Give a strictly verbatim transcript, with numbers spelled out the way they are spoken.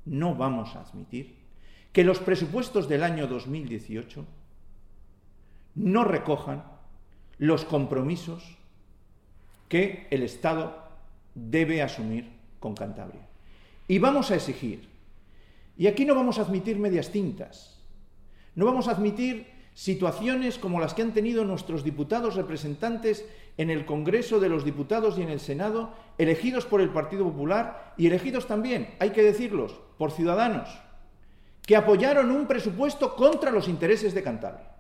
no vamos a admitir que los presupuestos del año dos mil dieciocho no recojan los compromisos que el Estado debe asumir con Cantabria. Y vamos a exigir, y aquí no vamos a admitir medias tintas, no vamos a admitir situaciones como las que han tenido nuestros diputados representantes en el Congreso de los Diputados y en el Senado, elegidos por el Partido Popular y elegidos también, hay que decirlos, por Ciudadanos, que apoyaron un presupuesto contra los intereses de Cantabria.